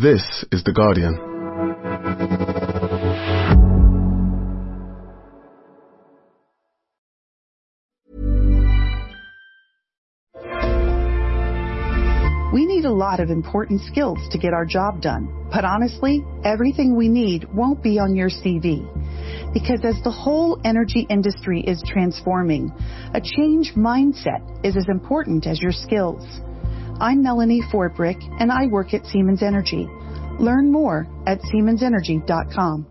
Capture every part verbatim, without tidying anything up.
This is The Guardian. We need a lot of important skills to get our job done, but honestly, everything we need won't be on your C V. Because as the whole energy industry is transforming, a change mindset is as important as your skills. I'm Melanie Forbrick, and I work at Siemens Energy. Learn more at siemens energy dot com.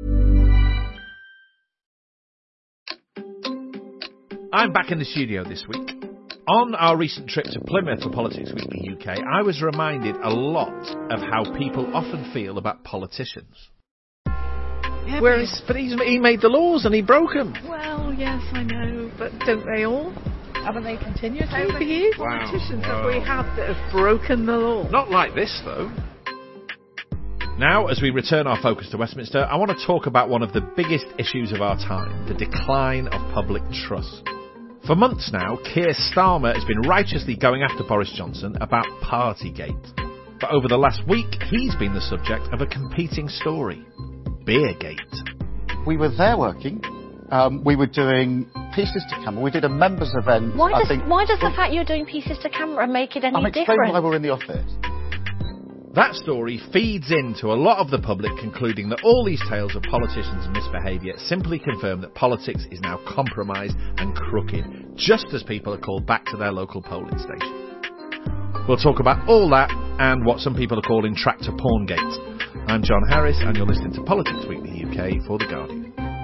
I'm back in the studio this week. On our recent trip to Plymouth for Politics Weekly U K, I was reminded a lot of how people often feel about politicians. Yeah, Whereas, but he's, he made the laws and he broke them. Well, yes, I know, but don't they all? Haven't they continuously? How many politicians wow. have we had that have broken the law? Not like this, though. Now, as we return our focus to Westminster, I want to talk about one of the biggest issues of our time, the decline of public trust. For months now, Keir Starmer has been righteously going after Boris Johnson about Partygate. But over the last week, he's been the subject of a competing story, Beergate. We were there working. Um, we were doing Pieces to Camera. We did a members event. Why I does, think, why does the fact you're doing Pieces to Camera make it any I'm different? explaining why we're in the office. That story feeds into a lot of the public concluding that all these tales of politicians' misbehaviour simply confirm that politics is now compromised and crooked, just as people are called back to their local polling station. We'll talk about all that and what some people are calling tractor porngate. I'm John Harris and you're listening to Politics Weekly U K for The Guardian.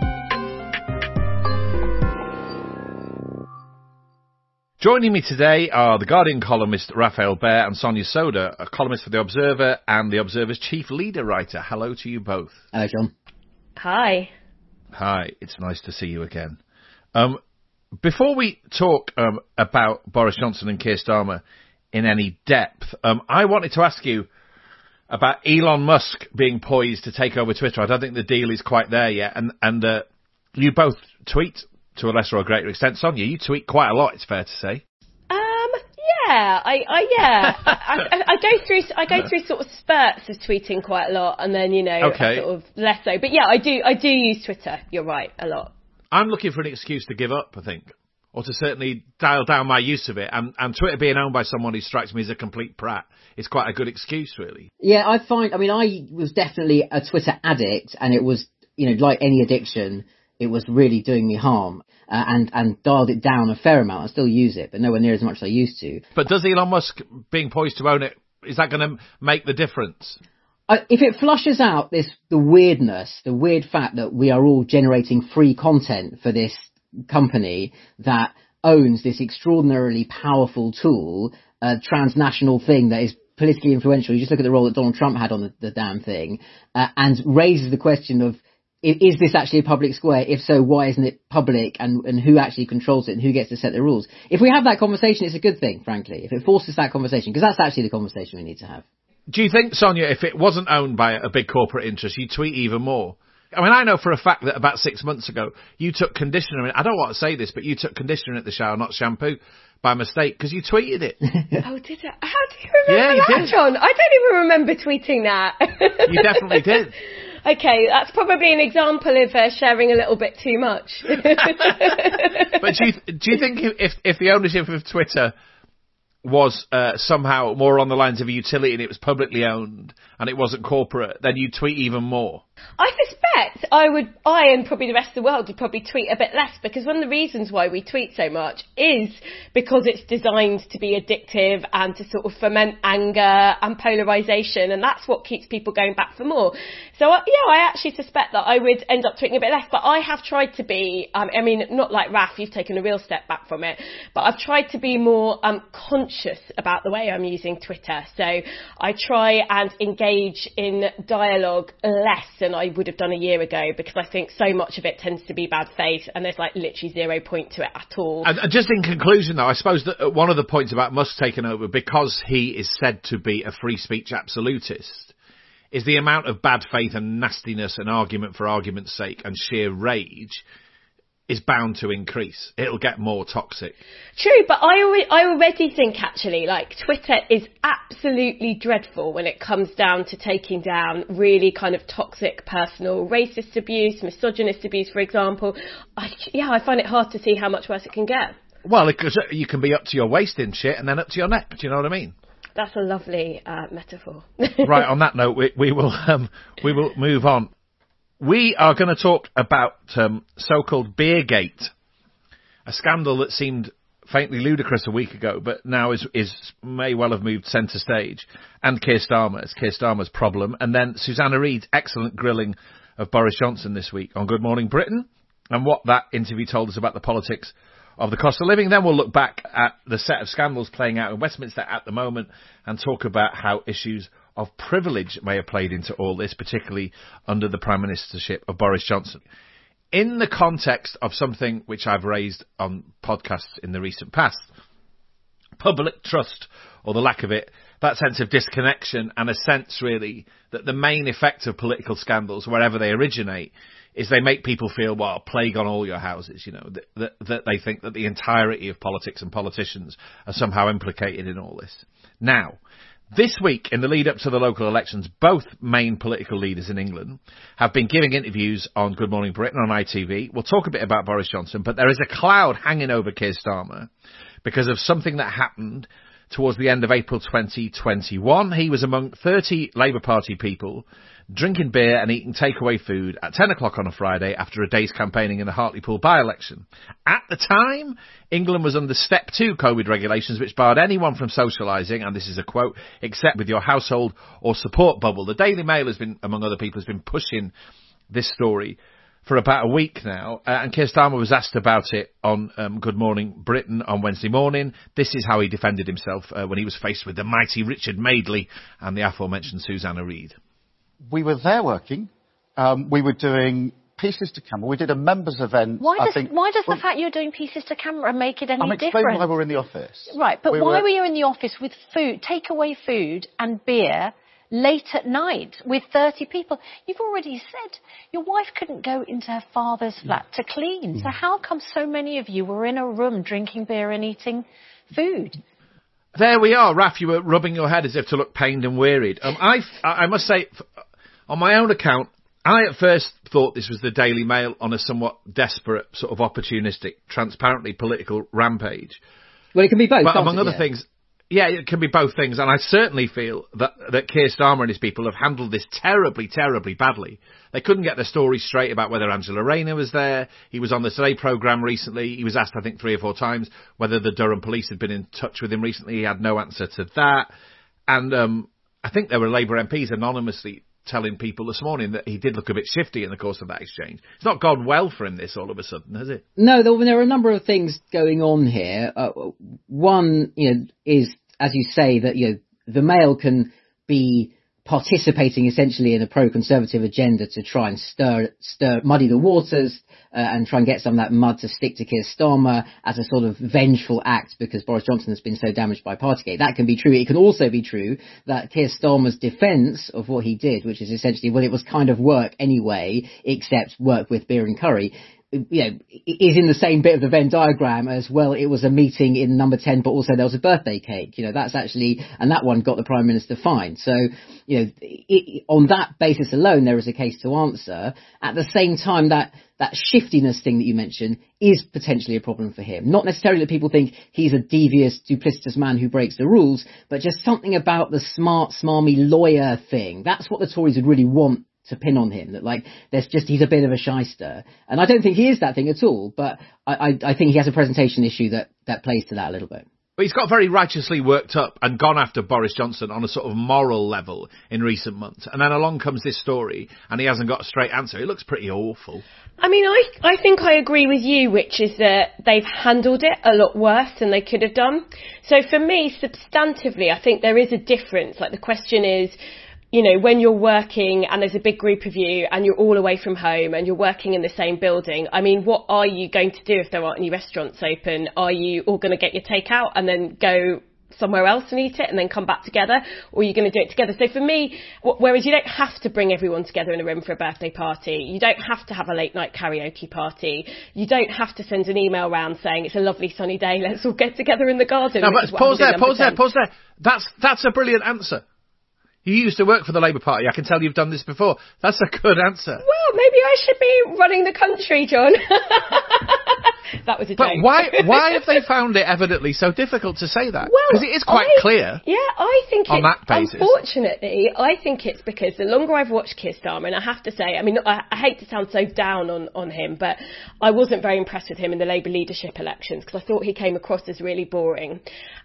Joining me today are The Guardian columnist Raphael Behr and Sonia Soda, a columnist for The Observer and The Observer's chief leader writer. Hello to you both. Hello, John. Hi. Hi, it's nice to see you again. Um, before we talk um, about Boris Johnson and Keir Starmer in any depth, um, I wanted to ask you about Elon Musk being poised to take over Twitter. I don't think the deal is quite there yet. And, and uh, you both tweet to a lesser or greater extent. Sonia, you tweet quite a lot, it's fair to say. Um, yeah, I, I yeah, I, I, I go through, I go through sort of spurts of tweeting quite a lot, and then you know, okay. sort of less so. But yeah, I do, I do use Twitter. You're right, a lot. I'm looking for an excuse to give up, I think, or to certainly dial down my use of it. And, and Twitter being owned by someone who strikes me as a complete prat is quite a good excuse, really. Yeah, I find. I mean, I was definitely a Twitter addict, and it was, you know, like any addiction, it was really doing me harm, uh, and, and dialed it down a fair amount. I still use it, but nowhere near as much as I used to. But does Elon Musk being poised to own it, is that going to make the difference? I, if it flushes out this, the weirdness, the weird fact that we are all generating free content for this company that owns this extraordinarily powerful tool, a transnational thing that is politically influential. You just look at the role that Donald Trump had on the, the damn thing, uh, and raises the question of, is this actually a public square? If so, why isn't it public, and, and who actually controls it and who gets to set the rules? If we have that conversation, it's a good thing, frankly, if it forces that conversation, because that's actually the conversation we need to have. Do you think, Sonia, if it wasn't owned by a big corporate interest, you'd tweet even more? I mean, I know for a fact that about six months ago, you took conditioner, I don't want to say this, but you took conditioner at the shower, not shampoo, by mistake, because you tweeted it. Oh, did I? How do you remember yeah, you that, did. John? I don't even remember tweeting that. You definitely did. Okay, that's probably an example of uh, sharing a little bit too much. But do you, do you think if, if the ownership of Twitter was uh, somehow more on the lines of a utility and it was publicly owned and it wasn't corporate, then you'd tweet even more? I suspect I would, I and probably the rest of the world would probably tweet a bit less, because one of the reasons why we tweet so much is because it's designed to be addictive and to sort of foment anger and polarisation, and that's what keeps people going back for more. So, uh, yeah, I actually suspect that I would end up tweeting a bit less, but I have tried to be, um, I mean, not like Raf, you've taken a real step back from it, but I've tried to be more um, conscious about the way I'm using Twitter. So I try and engage in dialogue less than I would have done a year ago, because I think so much of it tends to be bad faith and there's like literally zero point to it at all. And, and just in conclusion though, I suppose that one of the points about Musk taking over, because he is said to be a free speech absolutist, is the amount of bad faith and nastiness and argument for argument's sake and sheer rage. is bound to increase. It'll get more toxic. True, but I already, I already think actually, like, Twitter is absolutely dreadful when it comes down to taking down really kind of toxic personal racist abuse, misogynist abuse, for example. I, yeah, I find it hard to see how much worse it can get. Well, because you can be up to your waist in shit and then up to your neck. Do you know what I mean? That's a lovely uh, metaphor. Right, on that note, we, we will um, we will move on. We are going to talk about um, so-called Beergate, a scandal that seemed faintly ludicrous a week ago, but now is, is may well have moved centre stage, and Keir Starmer, it's Keir Starmer's problem, and then Susanna Reid's excellent grilling of Boris Johnson this week on Good Morning Britain, and what that interview told us about the politics of the cost of living. Then we'll look back at the set of scandals playing out in Westminster at the moment and talk about how issues of privilege may have played into all this, particularly under the Prime Ministership of Boris Johnson. In the context of something which I've raised on podcasts in the recent past, public trust, or the lack of it, that sense of disconnection and a sense really that the main effect of political scandals, wherever they originate, is they make people feel, well, plague on all your houses, you know, that, that, that they think that the entirety of politics and politicians are somehow implicated in all this. Now, this week, in the lead up to the local elections, both main political leaders in England have been giving interviews on Good Morning Britain on I T V. We'll talk a bit about Boris Johnson, but there is a cloud hanging over Keir Starmer because of something that happened towards the end of April twenty twenty-one. He was among thirty Labour Party people drinking beer and eating takeaway food at ten o'clock on a Friday after a day's campaigning in the Hartlepool by-election. At the time, England was under step two COVID regulations, which barred anyone from socialising, and this is a quote, except with your household or support bubble. The Daily Mail has been, among other people, has been pushing this story for about a week now, uh, and Keir Starmer was asked about it on um, Good Morning Britain on Wednesday morning. This is how he defended himself uh, when he was faced with the mighty Richard Madeley and the aforementioned Susanna Reid. We were there working. Um, we were doing pieces to camera. We did a members event. Why does, I think, why does well, the fact you're doing pieces to camera make it any I'm different? explaining why we're in the office. Right, but we why were, were you in the office with food, takeaway food and beer late at night with thirty people? You've already said your wife couldn't go into her father's flat to clean. So how come so many of you were in a room drinking beer and eating food? There we are, Raf, you were rubbing your head as if to look pained and wearied. Um, I, I must say, on my own account, I at first thought this was the Daily Mail on a somewhat desperate, sort of opportunistic, transparently political rampage. Well, it can be both. But among it, other yeah. things, yeah, it can be both things. And I certainly feel that, that Keir Starmer and his people have handled this terribly, terribly badly. They couldn't get their story straight about whether Angela Rayner was there. He was on the Today programme recently. He was asked, I think, three or four times whether the Durham police had been in touch with him recently. He had no answer to that. And um, I think there were Labour M Ps anonymously telling people this morning that he did look a bit shifty in the course of that exchange. It's not gone well for him, this, all of a sudden, has it? No, there are a number of things going on here. Uh, one, you know, is, as you say, that, you know, the Mail can be participating essentially in a pro-conservative agenda to try and stir, stir, muddy the waters uh, and try and get some of that mud to stick to Keir Starmer as a sort of vengeful act because Boris Johnson has been so damaged by Partygate. That can be true. It can also be true that Keir Starmer's defence of what he did, which is essentially, well, it was kind of work anyway, except work with beer and curry, you know, is in the same bit of the Venn diagram as, well, it was a meeting in number ten, but also there was a birthday cake. You know, that's actually, and that one got the Prime Minister fined. So, you know, it, on that basis alone, there is a case to answer. At the same time, that, that shiftiness thing that you mentioned is potentially a problem for him. Not necessarily that people think he's a devious, duplicitous man who breaks the rules, but just something about the smart, smarmy lawyer thing. That's what the Tories would really want to pin on him, that like there's just he's a bit of a shyster, and I don't think he is that thing at all, but I, I, I think he has a presentation issue that, that plays to that a little bit. But he's got very righteously worked up and gone after Boris Johnson on a sort of moral level in recent months, and then along comes this story and he hasn't got a straight answer. It looks pretty awful. I mean, I I think I agree with you, which is that they've handled it a lot worse than they could have done. So for me, substantively, I think there is a difference. Like, the question is, you know, when you're working and there's a big group of you and you're all away from home and you're working in the same building, I mean, what are you going to do if there aren't any restaurants open? Are you all going to get your takeout and then go somewhere else and eat it and then come back together, or you're going to do it together. So for me, w- whereas you don't have to bring everyone together in a room for a birthday party, you don't have to have a late night karaoke party, you don't have to send an email round saying it's a lovely sunny day, let's all get together in the garden. No, but pause there, pause there, pause there. That's, that's a brilliant answer. You used to work for the Labour Party. I can tell you've done this before. That's a good answer. Well, maybe I should be running the country, John. That was a but joke. But why, why have they found it evidently so difficult to say that? Because Well, it is quite I, clear. Yeah, I think on it's, that basis. Unfortunately, I think it's because the longer I've watched Keir Starmer, and I have to say, I mean, I, I hate to sound so down on, on him, but I wasn't very impressed with him in the Labour leadership elections because I thought he came across as really boring.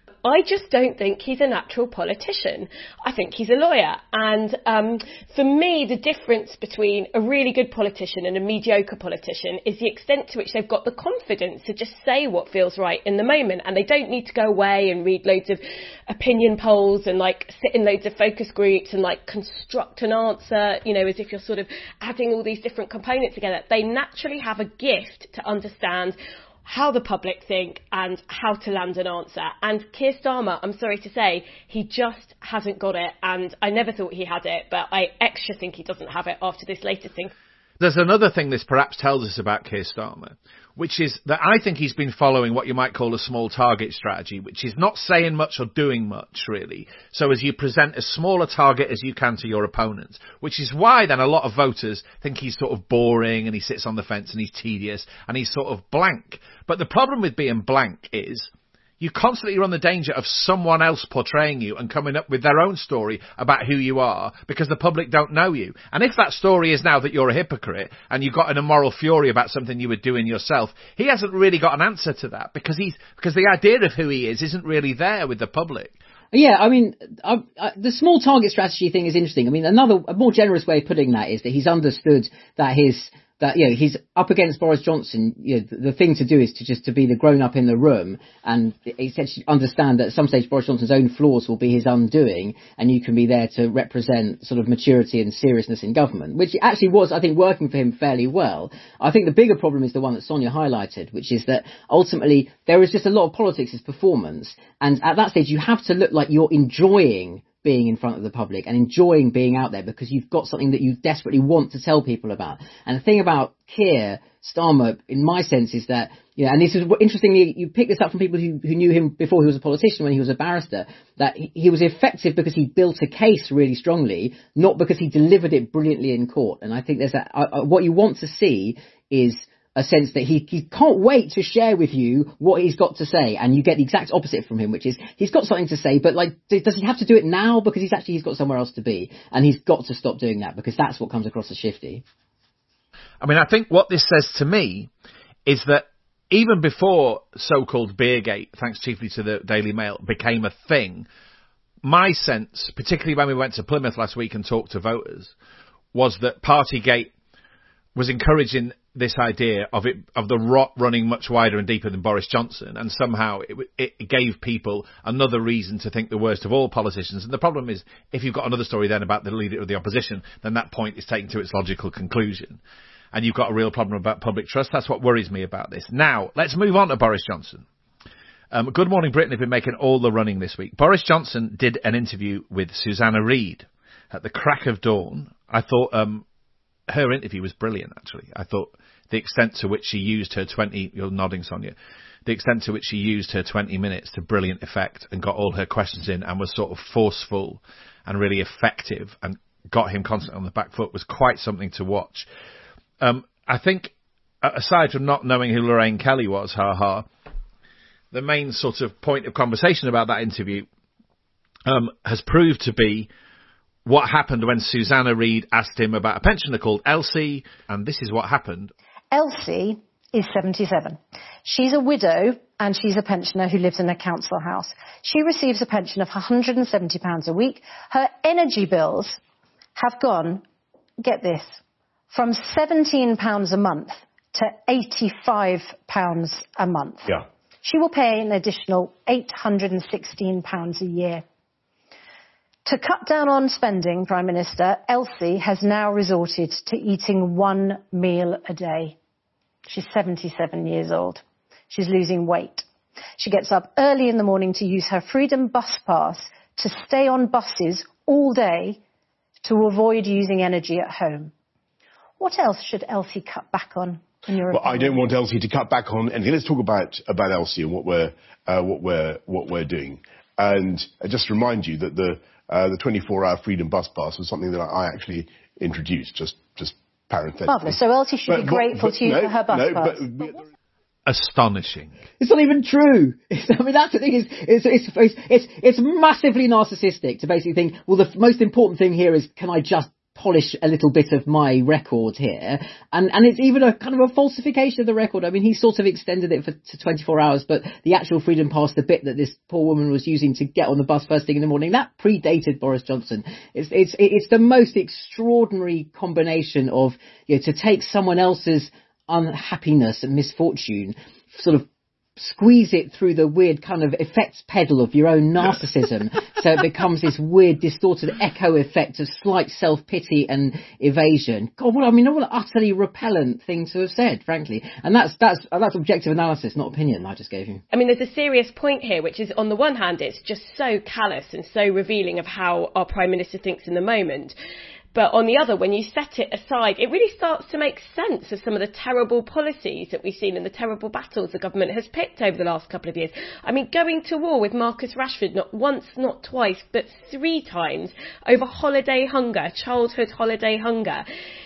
I just don't think he's a natural politician. I think he's a lawyer. And um, for me, the difference between a really good politician and a mediocre politician is the extent to which they've got the confidence to just say what feels right in the moment. And they don't need to go away and read loads of opinion polls and like sit in loads of focus groups and like construct an answer, you know, as if you're sort of adding all these different components together. They naturally have a gift to understand how the public think and how to land an answer. And Keir Starmer, I'm sorry to say, he just hasn't got it. And I never thought he had it, but I extra think he doesn't have it after this latest thing. There's another thing this perhaps tells us about Keir Starmer, which is that I think he's been following what you might call a small target strategy, which is not saying much or doing much, really. So as you present as small a target as you can to your opponents, which is why then a lot of voters think he's sort of boring and he sits on the fence and he's tedious and he's sort of blank. But the problem with being blank is you constantly run the danger of someone else portraying you and coming up with their own story about who you are because the public don't know you. And if that story is now that you're a hypocrite and you've got an immoral fury about something you were doing yourself, he hasn't really got an answer to that because he's, because the idea of who he is isn't really there with the public. Yeah, I mean, I, I, the small target strategy thing is interesting. I mean, another, a more generous way of putting that is that he's understood that his, that, you know, he's up against Boris Johnson. You know, the, the thing to do is to just to be the grown up in the room and essentially understand that at some stage Boris Johnson's own flaws will be his undoing, and you can be there to represent sort of maturity and seriousness in government, which actually was, I think, working for him fairly well. I think the bigger problem is the one that Sonia highlighted, which is that ultimately there is just a lot of politics as performance, and at that stage you have to look like you're enjoying being in front of the public and enjoying being out there because you've got something that you desperately want to tell people about. And the thing about Keir Starmer, in my sense, is that, you know, and this is interestingly, you pick this up from people who, who knew him before he was a politician, when he was a barrister, that he, he was effective because he built a case really strongly, not because he delivered it brilliantly in court. And I think there's that, uh, what you want to see is a sense that he, he can't wait to share with you what he's got to say, and you get the exact opposite from him, which is he's got something to say, but like, does he have to do it now? Because he's actually, he's got somewhere else to be, and he's got to stop doing that because that's what comes across as shifty. I mean, I think what this says to me is that even before so-called Beergate, thanks chiefly to the Daily Mail, became a thing, my sense, particularly when we went to Plymouth last week and talked to voters, was that Partygate was encouraging this idea of it, of the rot running much wider and deeper than Boris Johnson, and somehow it, it gave people another reason to think the worst of all politicians. And the problem is, if you've got another story then about the leader of the opposition, then that point is taken to its logical conclusion, and you've got a real problem about public trust. That's what worries me about this. Now, let's move on to Boris Johnson. Um, Good Morning Britain have been making all the running this week. Boris Johnson did an interview with Susanna Reid at the crack of dawn. I thought um, her interview was brilliant, actually. I thought the extent to which she used her twenty, you're nodding, Sonia, the extent to which she used her twenty minutes to brilliant effect and got all her questions in and was sort of forceful and really effective and got him constantly on the back foot was quite something to watch. Um, I think, aside from not knowing who Lorraine Kelly was, ha ha, the main sort of point of conversation about that interview um, has proved to be what happened when Susanna Reid asked him about a pensioner called Elsie, and this is what happened. Elsie is seventy-seven. She's a widow and she's a pensioner who lives in a council house. She receives a pension of one hundred seventy pounds a week. Her energy bills have gone, get this, from seventeen pounds a month to eighty-five pounds a month. Yeah. She will pay an additional eight hundred sixteen pounds a year. To cut down on spending, Prime Minister, Elsie has now resorted to eating one meal a day. She's seventy-seven years old. She's losing weight. She gets up early in the morning to use her Freedom Bus Pass to stay on buses all day to avoid using energy at home. What else should Elsie cut back on? In your well, opinion? I don't want Elsie to cut back on anything. Let's talk about about Elsie and what we're uh, what we're what we're doing. And I just remind you that the uh, the twenty-four hour Freedom Bus Pass was something that I actually introduced. Just just parenthetically. Marvellous. So Elsie should but, be grateful but, to you no, for her bus no, pass. But, but, Astonishing. It's not even true. It's, I mean, that's the thing. Is it's, it's it's it's it's massively narcissistic to basically think, well, the f- most important thing here is, can I just polish a little bit of my record here? And and it's even a kind of a falsification of the record. I mean, he sort of extended it for to twenty-four hours, but the actual Freedom Pass, the bit that this poor woman was using to get on the bus first thing in the morning, that predated Boris Johnson. It's it's it's the most extraordinary combination of, you know, to take someone else's unhappiness and misfortune, sort of squeeze it through the weird kind of effects pedal of your own narcissism, so it becomes this weird distorted echo effect of slight self-pity and evasion. God, what I mean, what an utterly repellent thing to have said, frankly. And that's that's that's objective analysis, not opinion, I just gave you. I mean, there's a serious point here, which is, on the one hand, it's just so callous and so revealing of how our Prime Minister thinks in the moment. But on the other, when you set it aside, it really starts to make sense of some of the terrible policies that we've seen and the terrible battles the government has picked over the last couple of years. I mean, going to war with Marcus Rashford not once, not twice, but three times over holiday hunger, childhood holiday hunger.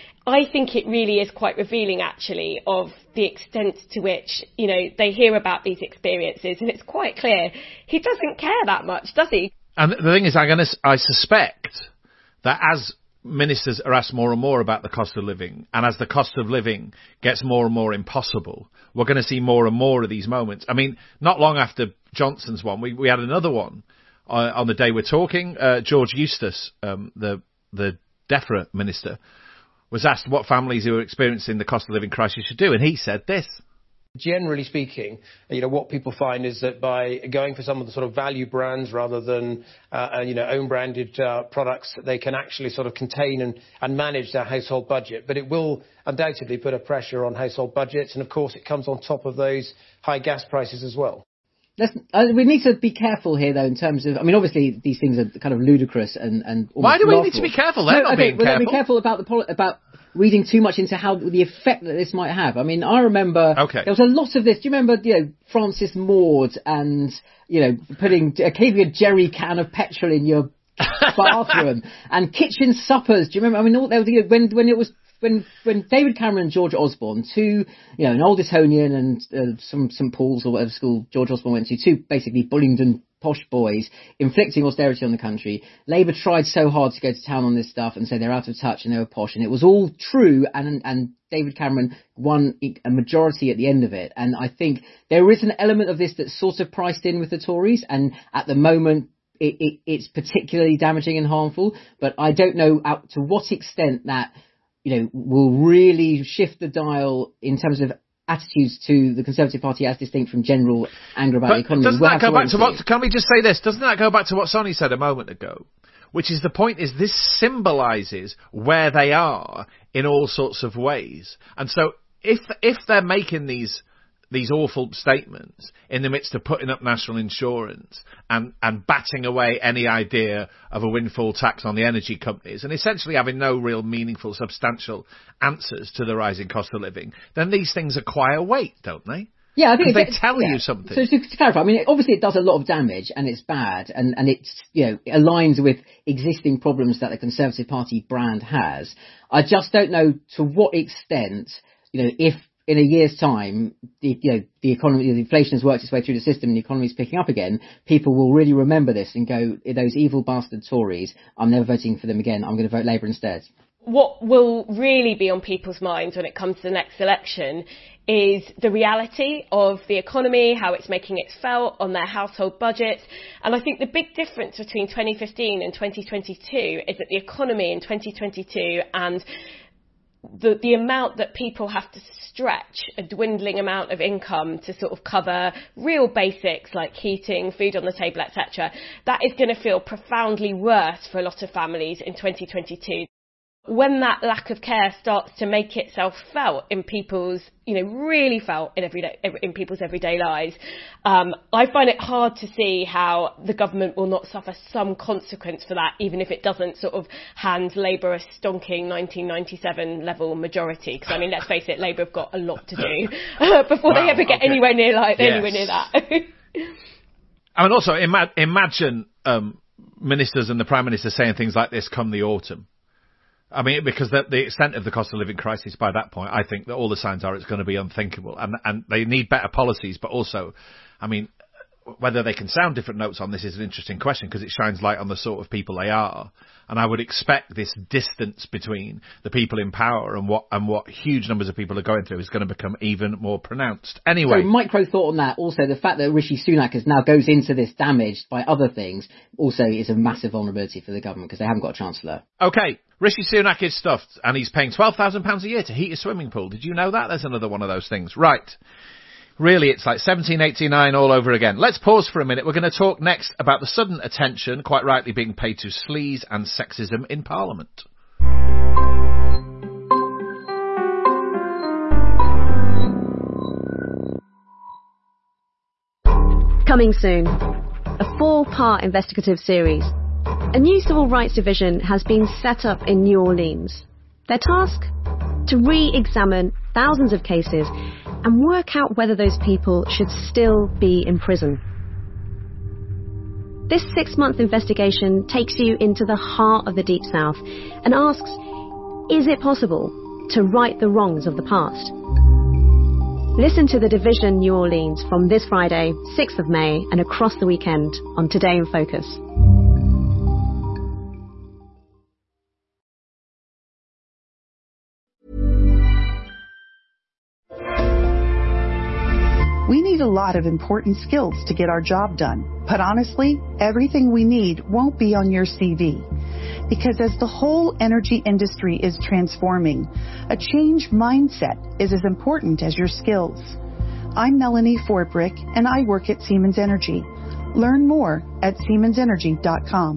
I think it really is quite revealing, actually, of the extent to which, you know, they hear about these experiences. And it's quite clear he doesn't care that much, does he? And the thing is, I'm gonna, I suspect that as ministers are asked more and more about the cost of living, and as the cost of living gets more and more impossible, we're going to see more and more of these moments. I mean, not long after Johnson's one, we, we had another one uh, on the day we're talking. Uh, George Eustace, um, the the DEFRA minister, was asked what families who are experiencing the cost of living crisis should do, and he said this. Generally speaking, you know, what people find is that by going for some of the sort of value brands rather than, uh, you know, own branded uh, products, they can actually sort of contain and, and manage their household budget. But it will undoubtedly put a pressure on household budgets. And of course, it comes on top of those high gas prices as well. Let's, uh, we need to be careful here, though, in terms of, I mean, obviously these things are kind of ludicrous and, and why do we laughable. need to be careful? They're no, not okay, being well, careful. Be careful about the poli- about reading too much into how the effect that this might have. I mean, I remember okay. there was a lot of this. Do you remember, you know, Francis Maud and, you know, putting uh, keeping a jerry can of petrol in your bathroom and kitchen suppers? Do you remember? I mean, all, there was, you know, when when it was. When when David Cameron and George Osborne, two, you know, an Old Etonian and uh, some St Paul's or whatever school George Osborne went to, two basically Bullingdon posh boys inflicting austerity on the country. Labour tried so hard to go to town on this stuff and say they're out of touch and they were posh, and it was all true, and and David Cameron won a majority at the end of it. And I think there is an element of this that's sort of priced in with the Tories, and at the moment it, it, it's particularly damaging and harmful, but I don't know out to what extent that, you know, will really shift the dial in terms of attitudes to the Conservative Party as distinct from general anger about but the economy. Doesn't we'll that go to back to what, see. can we just say this, doesn't that go back to what Sonny said a moment ago? Which is the point is this symbolises where they are in all sorts of ways. And so if if they're making these these awful statements in the midst of putting up national insurance and, and batting away any idea of a windfall tax on the energy companies and essentially having no real meaningful, substantial answers to the rising cost of living, then these things acquire weight, don't they? Yeah, I think they it's, tell yeah. you something. So to, to clarify, I mean, obviously it does a lot of damage and it's bad and, and it's, you know, it aligns with existing problems that the Conservative Party brand has. I just don't know to what extent, you know, if in a year's time, the, you know, the economy, the inflation has worked its way through the system and the economy is picking up again, people will really remember this and go, those evil bastard Tories, I'm never voting for them again, I'm going to vote Labour instead. What will really be on people's minds when it comes to the next election is the reality of the economy, how it's making its felt on their household budgets. And I think the big difference between twenty fifteen and twenty twenty-two is that the economy in twenty twenty-two and the the amount that people have to stretch a dwindling amount of income to sort of cover real basics like heating, food on the table, et cetera, that is going to feel profoundly worse for a lot of families in twenty twenty-two. When that lack of care starts to make itself felt in people's, you know, really felt in everyday, in people's everyday lives, um, I find it hard to see how the government will not suffer some consequence for that, even if it doesn't sort of hand Labour a stonking nineteen ninety-seven level majority. Because I mean, let's face it, Labour have got a lot to do before wow, they ever get okay. anywhere near like yes. anywhere near that. I mean, also ima- imagine um, ministers and the Prime Minister saying things like this come the autumn. I mean, because the, the extent of the cost of living crisis by that point, I think that all the signs are it's going to be unthinkable. And, and they need better policies, but also, I mean, whether they can sound different notes on this is an interesting question because it shines light on the sort of people they are. And I would expect this distance between the people in power and what and what huge numbers of people are going through is going to become even more pronounced. Anyway. So micro thought on that. Also, the fact that Rishi Sunak is now goes into this damaged by other things also is a massive vulnerability for the government because they haven't got a chancellor. OK, Rishi Sunak is stuffed and he's paying twelve thousand pounds a year to heat a swimming pool. Did you know that? There's another one of those things. Right. Really, it's like seventeen eighty-nine all over again. Let's pause for a minute. We're going to talk next about the sudden attention, quite rightly being paid to sleaze and sexism in Parliament. Coming soon, a four-part investigative series. A new civil rights division has been set up in New Orleans. Their task? To re-examine thousands of cases and work out whether those people should still be in prison. This six-month investigation takes you into the heart of the Deep South and asks, is it possible to right the wrongs of the past? Listen to The Division New Orleans from this Friday, sixth of May, and across the weekend on Today in Focus. We need a lot of important skills to get our job done. But honestly, everything we need won't be on your C V. Because as the whole energy industry is transforming, a change mindset is as important as your skills. I'm Melanie Forbrick, and I work at Siemens Energy. Learn more at siemens energy dot com.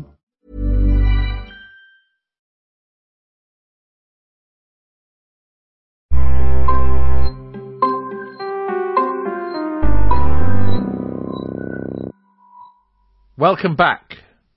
Welcome back.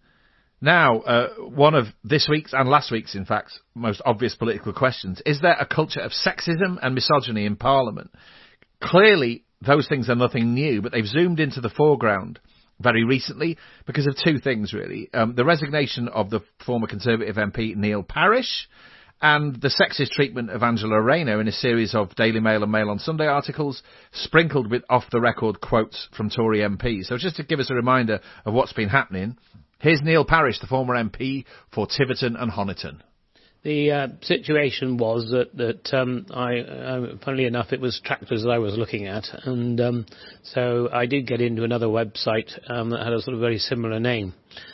Now, uh, one of this week's and last week's, in fact, most obvious political questions. Is there a culture of sexism and misogyny in Parliament? Clearly, those things are nothing new, but they've zoomed into the foreground very recently because of two things, really. Um, the resignation of the former Conservative M P Neil Parish and the sexist treatment of Angela Rayner in a series of Daily Mail and Mail on Sunday articles sprinkled with off-the-record quotes from Tory M Ps. So just to give us a reminder of what's been happening, here's Neil Parish, the former M P for Tiverton and Honiton. The uh, situation was that, that um, I, uh, funnily enough, it was tractors that I was looking at, and um, so I did get into another website um, that had a sort of very similar name,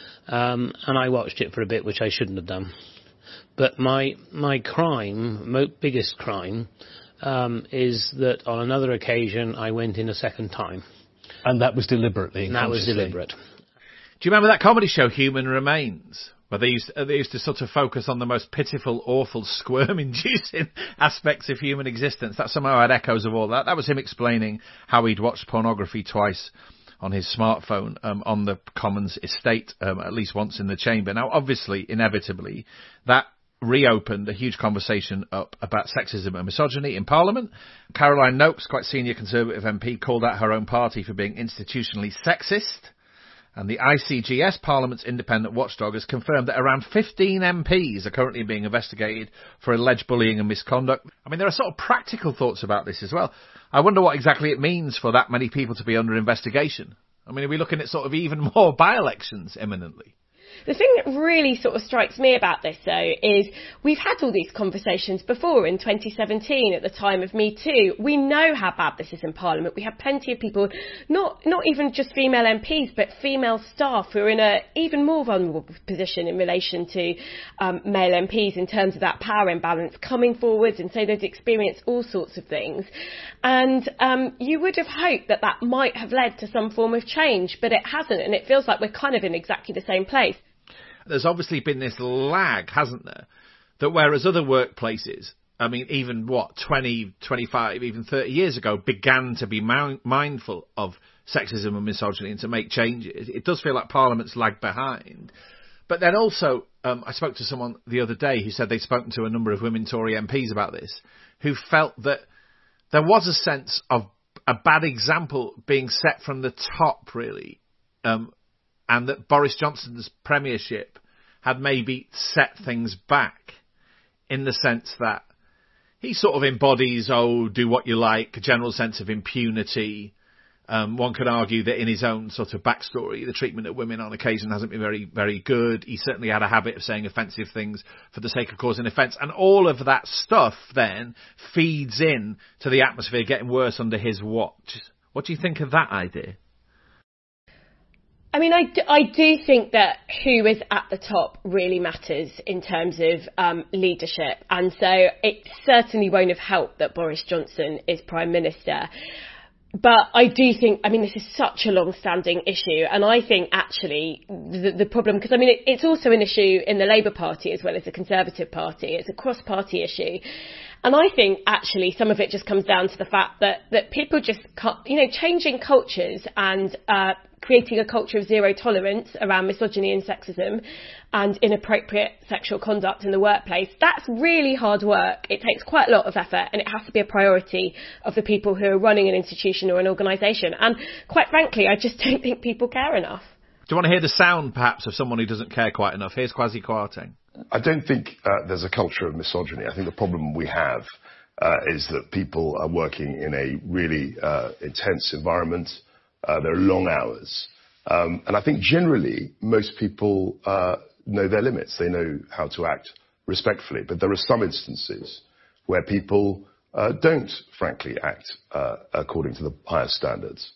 um, and I watched it for a bit, which I shouldn't have done. But my my crime, mo- biggest crime, um, is that on another occasion I went in a second time. And that was deliberately? And that was deliberate. Do you remember that comedy show Human Remains? Where they used, to, they used to sort of focus on the most pitiful, awful, squirm-inducing aspects of human existence. That somehow had echoes of all that. That was him explaining how he'd watched pornography twice on his smartphone um, on the Commons estate, um, at least once in the chamber. Now, obviously, inevitably, that reopened a huge conversation up about sexism and misogyny in Parliament. Caroline Noakes, quite senior Conservative M P, called out her own party for being institutionally sexist. And the I C G S, Parliament's independent watchdog, has confirmed that around fifteen M Ps are currently being investigated for alleged bullying and misconduct. I mean, there are sort of practical thoughts about this as well. I wonder what exactly it means for that many people to be under investigation. I mean, are we looking at sort of even more by-elections imminently? The thing that really sort of strikes me about this, though, is we've had all these conversations before in twenty seventeen at the time of Me Too. We know how bad this is in Parliament. We have plenty of people, not not even just female M Ps, but female staff who are in an even more vulnerable position in relation to um, male M Ps in terms of that power imbalance, coming forward and say they've experienced all sorts of things. And um, you would have hoped that that might have led to some form of change, but it hasn't, and it feels like we're kind of in exactly the same place. There's obviously been this lag, hasn't there, that whereas other workplaces, I mean, even what, twenty, twenty-five, even thirty years ago, began to be mi- mindful of sexism and misogyny and to make changes, it does feel like Parliament's lagged behind. But then also, um, I spoke to someone the other day who said they'd spoken to a number of women Tory M Ps about this, who felt that there was a sense of a bad example being set from the top, really, um, and that Boris Johnson's premiership had maybe set things back in the sense that he sort of embodies, oh, do what you like, a general sense of impunity. Um, one could argue that in his own sort of backstory, the treatment of women on occasion hasn't been very, very good. He certainly had a habit of saying offensive things for the sake of causing offence. And all of that stuff then feeds in to the atmosphere getting worse under his watch. What do you think of that idea? I mean, I do, I do think that who is at the top really matters in terms of um, leadership. And so it certainly won't have helped that Boris Johnson is Prime Minister. But I do think, I mean, this is such a long-standing issue. And I think actually the, the problem, because I mean, it, it's also an issue in the Labour Party as well as the Conservative Party. It's a cross-party issue. And I think actually some of it just comes down to the fact that, that people just can't, you know, changing cultures and uh, creating a culture of zero tolerance around misogyny and sexism and inappropriate sexual conduct in the workplace, that's really hard work. It takes quite a lot of effort and it has to be a priority of the people who are running an institution or an organisation. And quite frankly, I just don't think people care enough. Do you want to hear the sound, perhaps, of someone who doesn't care quite enough? Here's Kwasi Kwarteng. I don't think uh, there's a culture of misogyny. I think the problem we have uh, is that people are working in a really uh, intense environment. Uh, there are long hours. Um, and I think generally most people uh, know their limits. They know how to act respectfully. But there are some instances where people uh, don't, frankly, act uh, according to the highest standards.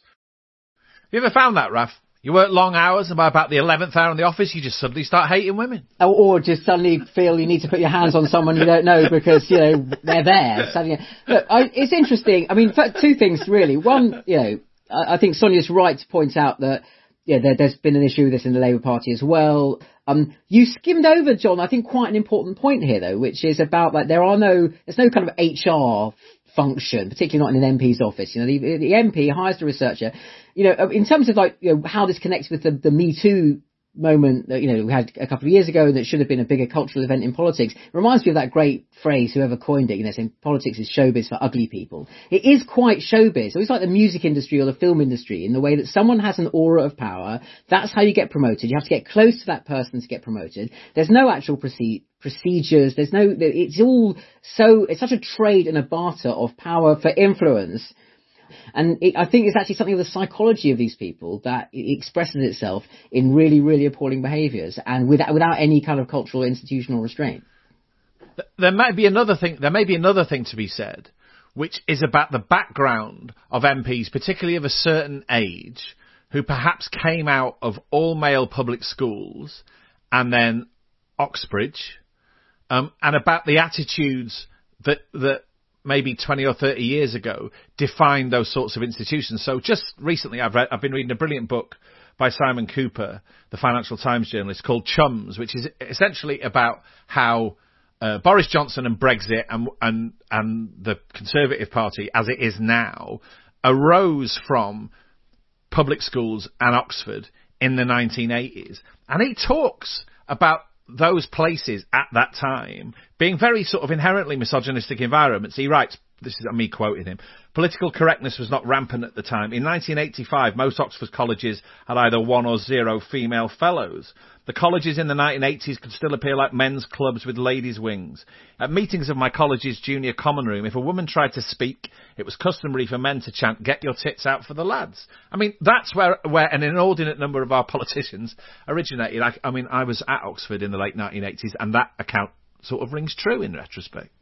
Have you ever found that, Raf? You work long hours, and by about the eleventh hour in the office, you just suddenly start hating women. Or, or just suddenly feel you need to put your hands on someone you don't know because, you know, they're there. Suddenly, look, I, it's interesting. I mean, two things, really. One, you know, I, I think Sonia's right to point out that, yeah, there, there's been an issue with this in the Labour Party as well. Um, you skimmed over, John, I think quite an important point here, though, which is about, like, there are no, there's no kind of H R function, particularly not in an M P's office. You know, the, the M P hires the researcher. You know, in terms of like, you know, how this connects with the, the Me Too moment that, you know, we had a couple of years ago that should have been a bigger cultural event in politics. It reminds me of that great phrase, whoever coined it, you know, saying politics is showbiz for ugly people. It is quite showbiz. It's like the music industry or the film industry in the way that someone has an aura of power. That's how you get promoted. You have to get close to that person to get promoted. There's no actual proceed. procedures. There's no, it's all so, it's such a trade and a barter of power for influence. And it, I think it's actually something of the psychology of these people that it expresses itself in really, really appalling behaviours and without, without any kind of cultural institutional restraint. There might be another thing, there may be another thing to be said, which is about the background of M Ps, particularly of a certain age, who perhaps came out of all male public schools and then Oxbridge, Um, and about the attitudes that that maybe twenty or thirty years ago defined those sorts of institutions. So just recently I've read, I've been reading a brilliant book by Simon Cooper, the Financial Times journalist, called Chums, which is essentially about how uh, Boris Johnson and Brexit and, and, and the Conservative Party, as it is now, arose from public schools and Oxford in the nineteen eighties. And he talks about those places at that time being very sort of inherently misogynistic environments. He writes, this is me quoting him, political correctness was not rampant at the time. In nineteen eighty-five, most Oxford colleges had either one or zero female fellows. The colleges in the nineteen eighties could still appear like men's clubs with ladies' wings. At meetings of my college's junior common room, if a woman tried to speak, it was customary for men to chant, "Get your tits out for the lads." I mean, that's where, where an inordinate number of our politicians originated. I, I mean, I was at Oxford in the late nineteen eighties, and that account sort of rings true in retrospect.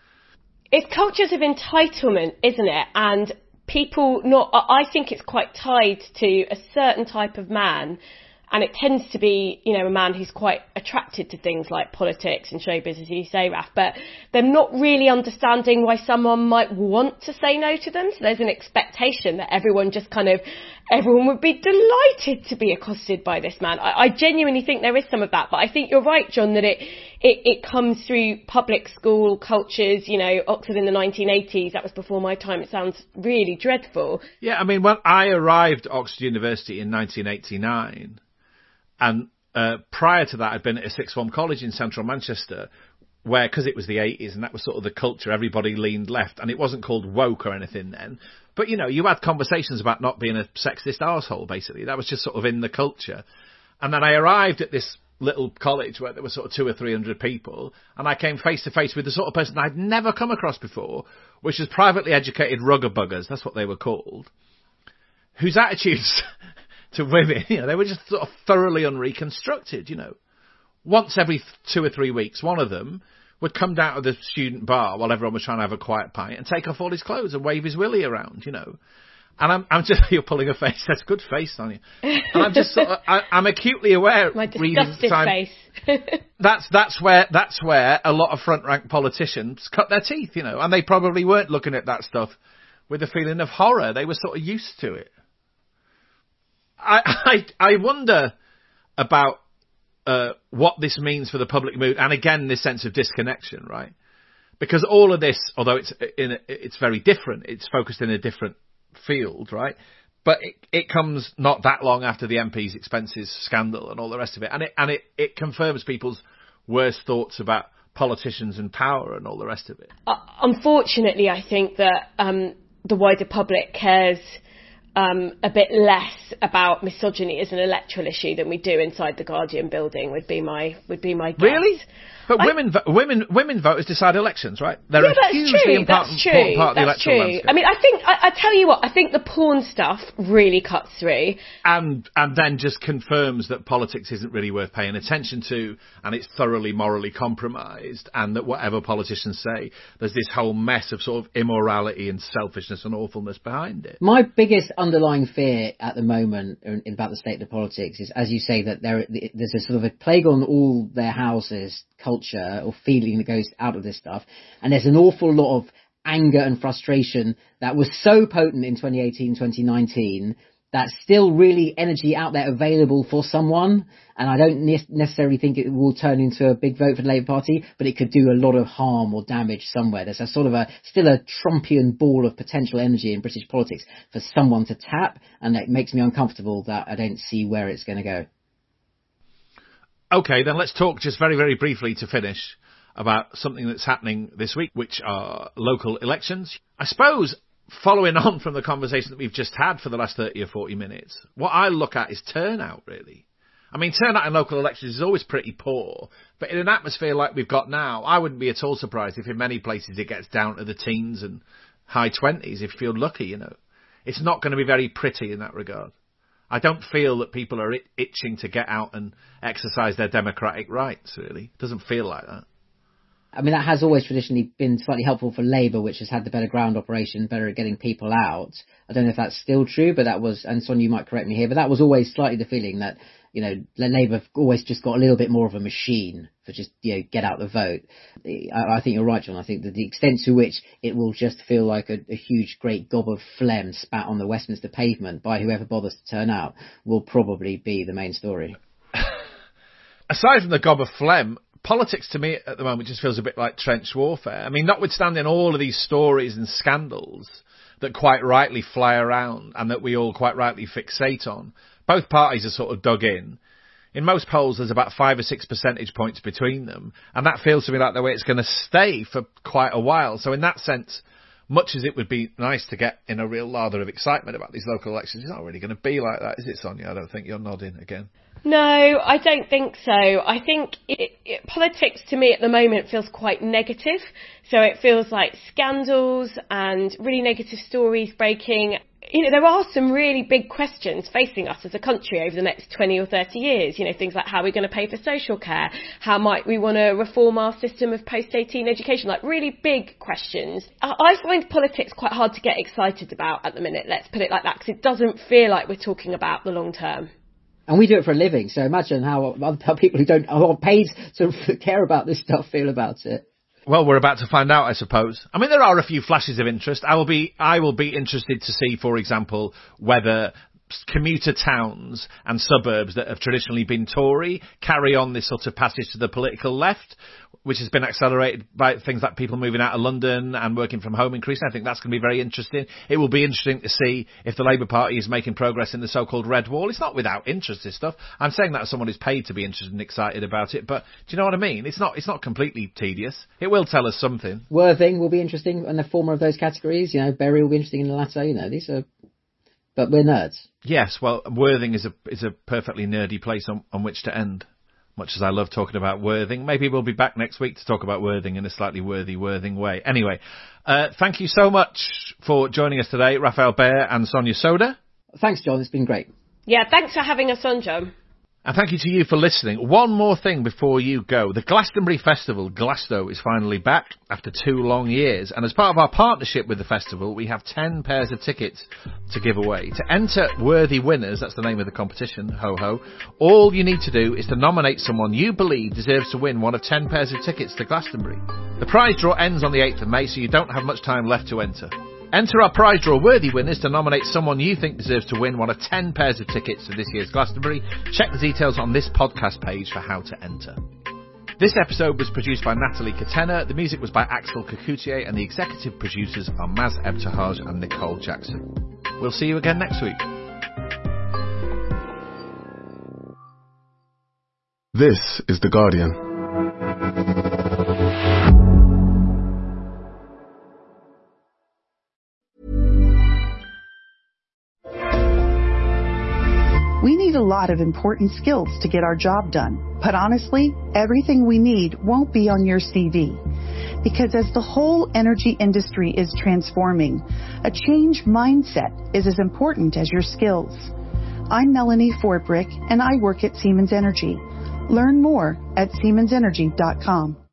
It's cultures of entitlement, isn't it? And people not, I think it's quite tied to a certain type of man And it tends to be, you know, a man who's quite attracted to things like politics and showbiz, as you say, Raf, but they're not really understanding why someone might want to say no to them. So there's an expectation that everyone just kind of, everyone would be delighted to be accosted by this man. I, I genuinely think there is some of that, but I think you're right, John, that it, it, it comes through public school cultures, you know, Oxford in the nineteen eighties, that was before my time. It sounds really dreadful. Yeah, I mean, when I arrived at Oxford University in nineteen eighty-nine, and uh, prior to that, I'd been at a sixth form college in central Manchester, where, because it was the eighties, and that was sort of the culture, everybody leaned left, and it wasn't called woke or anything then. But, you know, you had conversations about not being a sexist arsehole, basically. That was just sort of in the culture. And then I arrived at this little college where there were sort of two or three hundred people, and I came face to face with the sort of person I'd never come across before, which was privately educated rugger buggers, that's what they were called, whose attitudes to women, you know, they were just sort of thoroughly unreconstructed, you know. Once every two or three weeks, one of them would come down to the student bar while everyone was trying to have a quiet pint and take off all his clothes and wave his willy around, you know. And I'm, I'm just, you're pulling a face. That's a good face, Sonia. And I'm just sort of, I, I'm acutely aware. My disgusted face. that's, that's where, that's where a lot of front rank politicians cut their teeth, you know, and they probably weren't looking at that stuff with a feeling of horror. They were sort of used to it. I, I, I wonder about, uh, what this means for the public mood. And again, this sense of disconnection, right? Because all of this, although it's in a, it's very different, it's focused in a different field, right? But it, it comes not that long after the M P's expenses scandal and all the rest of it, and it and it, it confirms people's worst thoughts about politicians and power and all the rest of it. Uh, unfortunately, I think that um, the wider public cares um, a bit less about misogyny as an electoral issue than we do inside the Guardian building. Would be my would be my guess. Really? But I, women, women, women voters decide elections, right? They're yeah, a that's hugely true. important, That's true. important part of the That's electoral true. landscape. I mean, I think I, I tell you what, I think the porn stuff really cuts through, and and then just confirms that politics isn't really worth paying attention to, and it's thoroughly morally compromised, and that whatever politicians say, there's this whole mess of sort of immorality and selfishness and awfulness behind it. My biggest underlying fear at the moment in, about the state of politics is, as you say, that there there's a sort of a plague on all their houses culture or feeling that goes out of this stuff, and there's an awful lot of anger and frustration that was so potent in twenty eighteen, twenty nineteen, that's still really energy out there available for someone, and I don't ne- necessarily think it will turn into a big vote for the Labour Party, but it could do a lot of harm or damage somewhere. There's a sort of a still a Trumpian ball of potential energy in British politics for someone to tap, and it makes me uncomfortable that I don't see where it's going to go. Okay, then let's talk just very, very briefly to finish about something that's happening this week, which are local elections. I suppose, following on from the conversation that we've just had for the last thirty or forty minutes, what I look at is turnout, really. I mean, turnout in local elections is always pretty poor, but in an atmosphere like we've got now, I wouldn't be at all surprised if in many places it gets down to the teens and high twenties, if you feel lucky, you know. It's not going to be very pretty in that regard. I don't feel that people are itching to get out and exercise their democratic rights, really. It doesn't feel like that. I mean, that has always traditionally been slightly helpful for Labour, which has had the better ground operation, better at getting people out. I don't know if that's still true, but that was, and Sonia, you might correct me here, but that was always slightly the feeling that, you know, Labour have always just got a little bit more of a machine for just, you know, get out the vote. I, I think you're right, John. I think that the extent to which it will just feel like a, a huge, great gob of phlegm spat on the Westminster pavement by whoever bothers to turn out will probably be the main story. Aside from the gob of phlegm, politics to me at the moment just feels a bit like trench warfare. I mean, notwithstanding all of these stories and scandals that quite rightly fly around and that we all quite rightly fixate on, both parties are sort of dug in. In most polls, there's about five or six percentage points between them, and that feels to me like the way it's going to stay for quite a while. So in that sense, much as it would be nice to get in a real lather of excitement about these local elections, it's not really going to be like that, is it, Sonia? I don't think you're nodding again. No, I don't think so. I think it, it, politics to me at the moment feels quite negative. So it feels like scandals and really negative stories breaking. You know, there are some really big questions facing us as a country over the next twenty or thirty years. You know, things like how we're going to pay for social care, how might we want to reform our system of post eighteen education, like really big questions. I, I find politics quite hard to get excited about at the minute, let's put it like that, because it doesn't feel like we're talking about the long term. And we do it for a living, so imagine how other people who don't who aren't paid to care about this stuff feel about it. Well, we're about to find out, I suppose. I mean, there are a few flashes of interest. I will be, I will be interested to see, for example, whether commuter towns and suburbs that have traditionally been Tory carry on this sort of passage to the political left, which has been accelerated by things like people moving out of London and working from home increasing. I think that's going to be very interesting. It will be interesting to see if the Labour Party is making progress in the so-called Red Wall. It's not without interest, this stuff. I'm saying that as someone who's paid to be interested and excited about it, but do you know what I mean? It's not, it's not completely tedious. It will tell us something. Worthing will be interesting in the former of those categories. You know, Bury will be interesting in the latter. You know, these are... But we're nerds. Yes, well, Worthing is a is a perfectly nerdy place on, on which to end. Much as I love talking about Worthing. Maybe we'll be back next week to talk about Worthing in a slightly worthy Worthing way. Anyway, uh, thank you so much for joining us today, Raphael Behr and Sonia Soda. Thanks, John. It's been great. Yeah, thanks for having us on, John. And thank you to you for listening. One more thing before you go. The Glastonbury Festival, Glasto, is finally back after two long years. And as part of our partnership with the festival, we have ten pairs of tickets to give away. To enter worthy winners, that's the name of the competition, ho-ho, all you need to do is to nominate someone you believe deserves to win one of ten pairs of tickets to Glastonbury. The prize draw ends on the eighth of May, so you don't have much time left to enter. Enter our prize draw worthy winners to nominate someone you think deserves to win one of ten pairs of tickets to this year's Glastonbury. Check the details on this podcast page for how to enter. This episode was produced by Natalie Katena, the music was by Axel Kacoutier, and the executive producers are Maz Ebtehaj and Nicole Jackson. We'll see you again next week. This is The Guardian. We need a lot of important skills to get our job done, but honestly, everything we need won't be on your C V. Because as the whole energy industry is transforming, a change mindset is as important as your skills. I'm Melanie Forbrick, and I work at Siemens Energy. Learn more at siemens energy dot com.